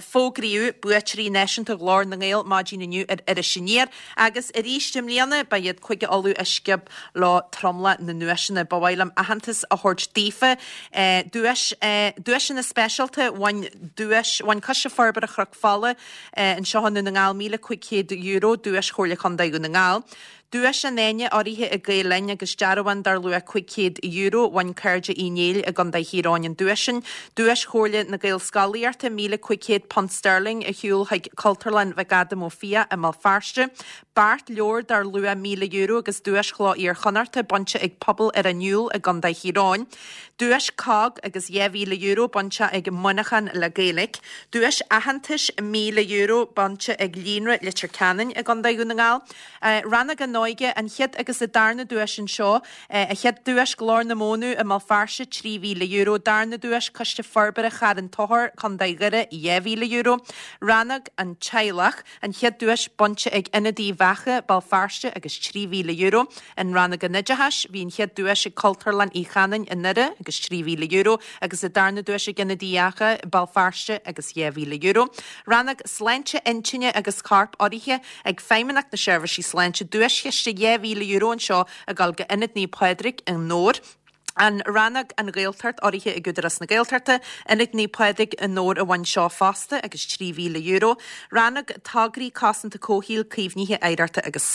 fógriú buatrí nation to glár na ngéil mágin nniu a sinnéir agus a rístim líana ba iad chuige alú iscib lá tromla na nuisina bhailam a hantas a hort dífa duis na specialta bhain cos farbar a chroch falla an seohanna na ngáil €1,500 duis chóirla chundaú na ngáil. Duas an éine oríthe a gaiilein agus dearhain dar lu €1,500 bhain cairde inéil a ganda híráin duasin. Duas chóirla na gail scalaíarta £1,500 sterling a hiúil haig Culturland vegada mó fia a mal farste. Bart leor dar lu €1,000 agus duas chlá ar chonarta bonse ag pobl ar a nniuúil a ganda híráin. Duas cag agus €1,000 bonse ag monachan le gaelic. Duas ahantis €1,000 bonse ag línra litir canan a ganda na ngáil. Ranna gan Noige an chiad agus a darna duas an seo a chiad duas glár na mónú a mal farse €3,000 darna duas coste farbar a chad an tohar chundaigire €1,000 Rannag an teilech an chiad duas bonse ag inadí bhecha bal farste agus €3,000 an Rannag an nidehas hín chiad duas a Culturland í chanan in nide agus €3,000 agus a darna duas a ginadíacha bal farste agus €1,000 Rannag sleintse intine agus carp oríthe ag féimeach na seirbhísí sleintse duas €1,000 an seo a galga inad ní Pedric an nóir. An Rannag an gailtart oríthe i gudaras na gailtarta inad ní Pedric an nóir a bhain seo fásta agus €3,000. Rannag tágraí cásanta cóhíil cíomhníthe éidirta agus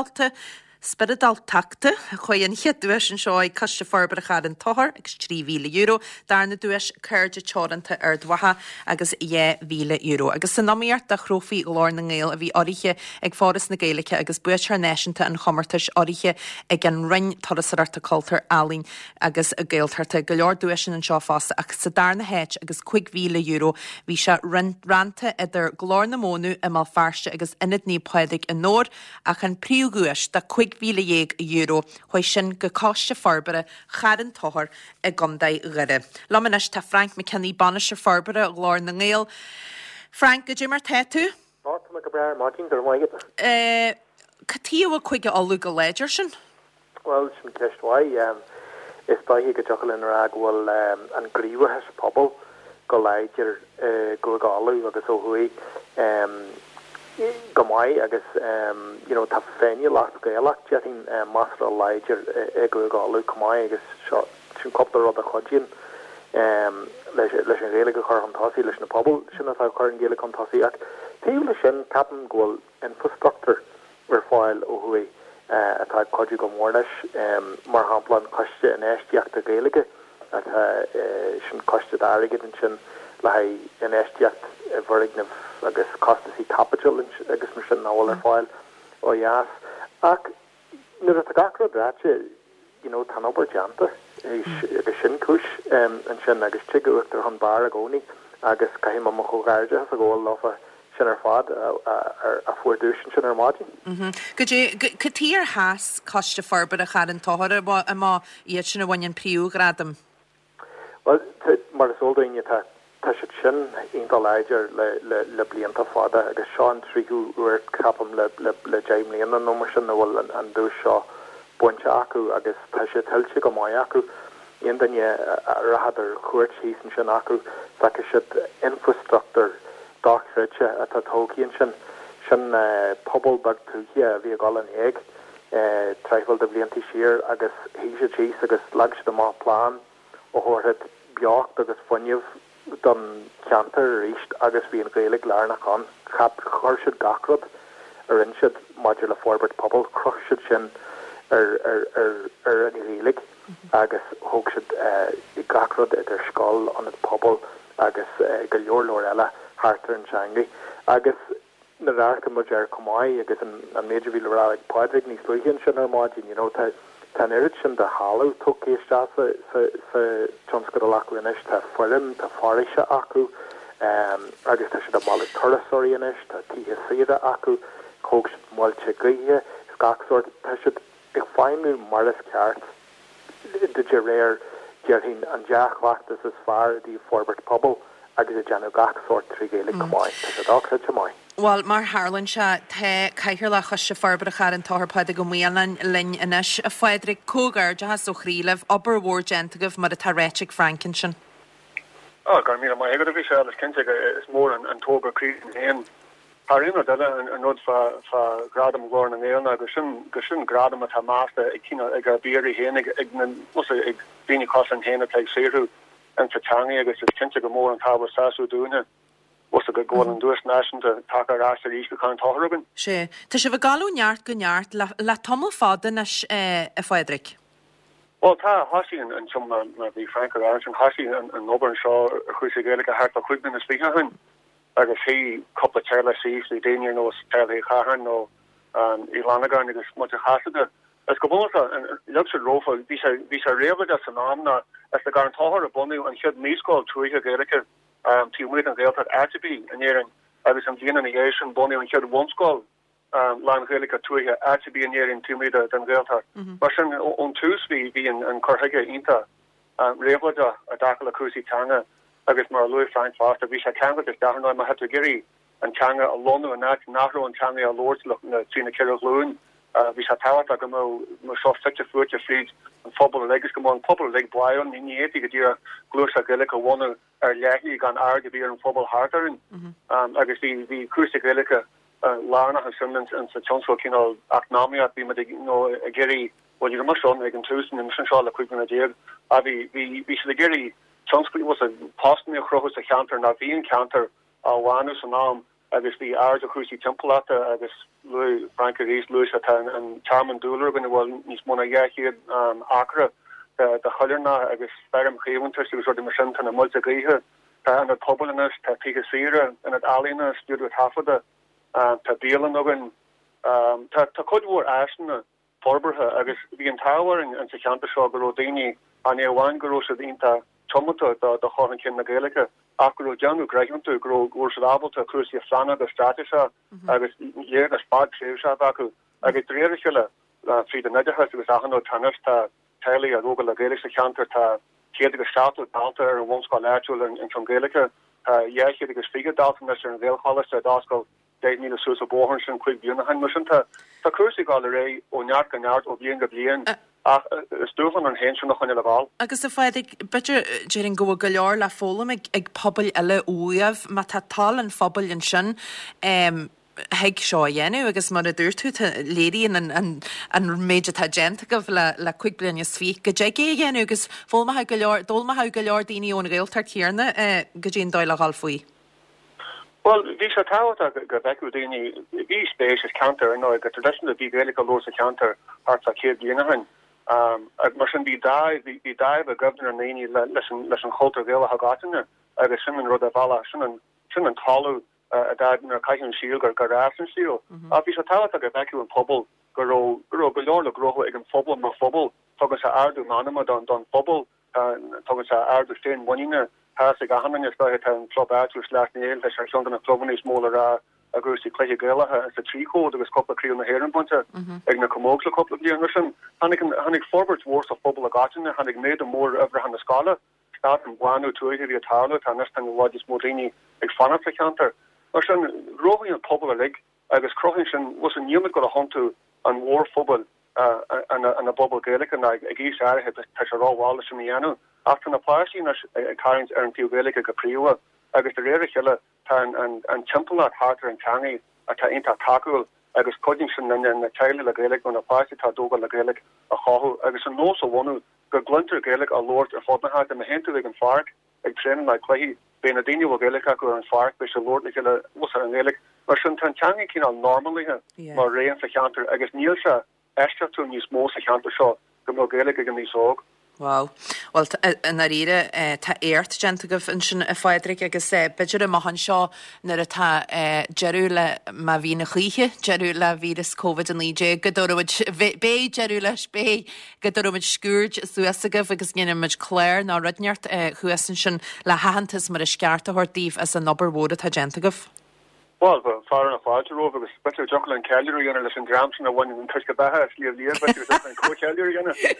Spiridal tacta, chuin chiad duas an seo ag coste farbar a chad an tohar agus €3,000 darna duas cairde teoranta ar dwatha agus €1,000. Agus san nóíart a chrófií glár na ngéil a bhí oríthe ag fáras na gaalacha agus buatar neisianta an chomartas oríthe ag an rin torasarta cultar alín agus a gailtarta go leor duas an seo fásta agus sa darna heit agus €5,000 bhí se ranta idir glár na mónú a mal farste agus inad ní Pedric an nóir ach an príúguas da €1,000 chuoi sin go cáiste farbara chad an tohar a gondaid gire. Lamanis tá Frank McKinney banis farbara a glár na ngéil. Frank, go dtí mar tú? Má go breir Martin dar maigad. Catíomh chuige alú go léidir sin? Well, sin ceisthaid is baithí go teachilinn ar aghfuil an gríomhathe pobl go léidir go gáú agus ó thuí go mai agus tá féinine lecht gaach jeting mastra leidir go gáú comai agus sin coptar rud a chodín leis an réile go chu an tasí leis na pobl sinna tá chu an géile an tasí ach taobh le sin capan ghfuil infrastructure ar fáil ó thuí atá codú go mórneis mar hapla an coiste in éisteach a géige atá sin coiste airigid an sin le in éisteach bhrignah agus costasí capital agus mar sin náhfuil ar fáil ó dheas ach nuair a gachra bráte tan obair deanta agus sin cis an sin agus tuigúachtar an bar a gcónaí agus caiim am chogáirde a ggóil láfa sin ar fad a fuairúsin sin ar máidin. Go tíar háas coiste farbar a chad an tohar a má iad sin a bhain príú gradam? Well, mar is oldaine tá si sin ontal leidir le blianta fada agus seán tríú uair capam le Jaimlíon an nómar sin bhfuil an dús seo buinte acu agus tá si tiltte go mai acu on danne rahadar chuirt híos sin acu facha si infrastructure dáchreite atá tógíonn sin pobl bag túthe a bhí gáil an éag treifil de bliantí siar agus hí sé tíos agus lag si má plán ó thuirthe beocht agus foiineh don ceantar ríist agus bhí an gaelig learnach an cap chuirsid gacrod ar insid maidir le forbert pobl cruchsid sin ar an rélig agus hoogsid I gacrod idir scoil an het pobl agus go leor leor eile hartar an seangaí agus na rácha mu ar comáid agus an méidir bhí le rá ag Pedric níos luighin sin ar máidin Tá irid sin de hallú tucéiste sa Johnsco lecuinis tá foilim tá fárise acu agus tá si a mála thorasóíis tá títhe siad acu cóg máilte gaithe scachsort tá si ag fáimú maras ceart de réir dearhín an deachhaachtas is fear dí forbert pobl agus a deanú gachsort trígéala comáid tá sé dácha te mai. Well, mar Harlan se te caiithir le chus se farbar a char an táthpáide go mhéalan linn inis a Pedric cógar de has ó chríileh obair mhór gentagah mar a tá réiteigh Frankensin. Garmina my head official is Kensig is more an Tober Creek and Harino della and not for gradam gorn and Ailna Gushin gradam at Hamasta Ikina Egabiri Henig Ignan was a Bini Cross and Hena take Seru and Fatani I guess it's Kensig more and Tower Sasu doing it. Was a good goal and do us nation to talk our ass to East Con Torrigan. She to shiv a galú neart go neart la tommel faden as a Frederick. Well, Hoshi and some be Frank or Aaron Hoshi and Auburn Shaw who's a Gaelic heart of Quidman is speaking him. I guess he couple of Charlie Seas, the Daniel knows Charlie Cahan no Ilanagan is much a hazard. As Gabonsa and Luxor Rofa, these are real as phenomena as the Garantahar of Bunny and should me called Truiga Gaelic. To meet and Gael had Atchibee and here I was in the Nation Bonnie and Kid one skull Lan Helica Twiga Atchibee and here in 2 meter than Gael had. But on Tuesday being and Corhiga Inta Revoda a Dakala Cruci Tanga I guess more Louis Frank Foster Visha Kanga just down on my head to Giri and Tanga alone and that Nahro and Tanga a Lords looking at Tina Kira Loon Visha Tawata Gamo soft such a foot your fleet and football legs come on popular leg Brian in the 80 year Glusa Gelica one Yahi gan argue beer and football harder and I guess the Cruci Gelica Lana has some and the Chancellor Kino Aknomia be a Giri well you must on again Tuesday and Mission Shaw equipment idea we should Giri Chancellor was a posting across a counter not being counter Wanus and I guess the Ards of Cruci Temple at I guess Louis Frank Rees Louis and Charman Dooler when it was Nismona Yahi Accra the Hullerna I guess Ferrum Haventus was sort of machine and a multi-griha and a Publinus to Pika Sierra and at Alina stood with half of the to Beelanogan to Cudwar Ashton Forberha I guess the entire and Secanta Shaw Rodini and a one gross of the Inta Tomato the Hornkin Nagalica Akro Janu Graham to grow Gorshable to Crucia Flana the Stratisha I guess yeah the spot Shabaku I get 3 Free the Nedahus was Ahano Tanis to Taili a Rogal Gaelic counter to Kiediga Shato Dalter and once called actual and from Gaelica Yahidiga Spiga Dalton and Vale Hollis at Osco Date Nina Susa Bohorns and Quick Bunahan Mission to Cruci Gallery or Nark and Art of Blian Gablian Stufan and Henson noch an Laval. Agus a fáidig bitte during go galor la fólam ag pobl eile uamh ma tá tal an phobal an sin heag seo dhéanú agus mar a dúirtú léirí an méide tá gente go le cuig bliana sví go dé gé dhéanú agus fólma dulma galor daoine ón réaltar céarna go dtíon dóil a gáil faoi. Well, these are Tawata Gabekudini, these space is counter, no, a traditional big Gaelic laws a counter, parts of Kid Dinahan. Mustn't be die, the governor Nani, listen, Holter Villa Hagatiner, I guess Simon Rodavala, Simon Talu, a dad in a Kaihan Shield or Garas and Seal. These are Tawata Gabeku and Pobble, Garo, Galorla Groho, again, Fobble, no Fobble, Togas Ardu Manama, Don Fobble, Togas Ardu Stain Monina. Hasig a hanan is daithe an club áú last nail leis ar an clubban is mólar a grúsí cléige gaelathe as a trícó agus coppla críú na héan bunte ag na commógla coppla bliain sin hannig forwards wars of pobl a gatin hannig méid a mór over han na scala start an guanú tuaithe a tarla tá nestan wadis módini ag fanna canter mar sin rohi an pobl a lig agus crohin sin was an newmid go a hontu an war fobal an a bubble Gaelic and ag gís airhe tá se ráhála sin mianu after na pláisí na carins ar an fiú Gaelic a Gapriwa agus the réire heile an temple at hartar an tangi a tá inta takuil agus coding sin na teile le Gaelic on a pláisí tá dóga le Gaelic a chahu agus an nó a wonu go glunter Gaelic a Lord a fodnahat am a hentu ag an fark ag trenin like clahi ben a dinu Gaelic go an fark be a Lord le was an Gaelic mar sin tan tangi kin al normally mar ré an sa counter agus níl Estra to níos mó sa counter shot go mo Gaelic ag an ní sog. Wow. Well, an aríre tá éirt gente go an sin a Frederick agus beidir a mahan seo nar a tá jeú le ma bhí na chuiche, jeú le vírus COVID an líide, godormid bé jeú leis bé, godormid scúrd suasagah agus gnéimiid cléir ná rudneart chuasan sin le hahantas mar a sceart a hortíh as a nobar bóda tá gente goh. Well, far enough out over was better Jungle and Calgary and listen Gramson and one in Tuskabaha, Lear, but it was Co Calgary.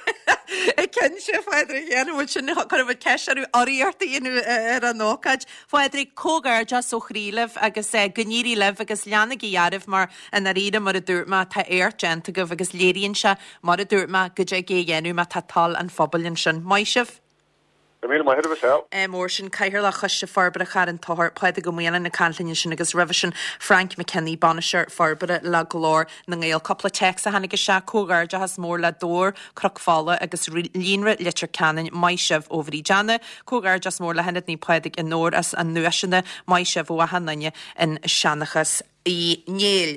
I can chef Frederick, which in kind of a cashew oriarty in a knockage. Frederick Kogar just so Hrilev, I guess, Ganiri Lev, I guess Yanagi Yadiv mar and Arida Maradurma, Ta air gentagov, I guess Lady and Sha, Maradurma, Gajagi Yenu, Matatal and Fobolinshan. My chef. Mór sin caiir le chuiste farbara char an tohar pleide go mhéana na canlinn sin agus revision Frank McKinney Banisher farbara le glór na ngéal coppla text a hannig se cógar de has mór le dór crocfála agus línre litir canin maisef overí Janne cógar just mór le hennne ní pleedig in nóir as an nuisina maisef ó a hannaine in seannachas í néil.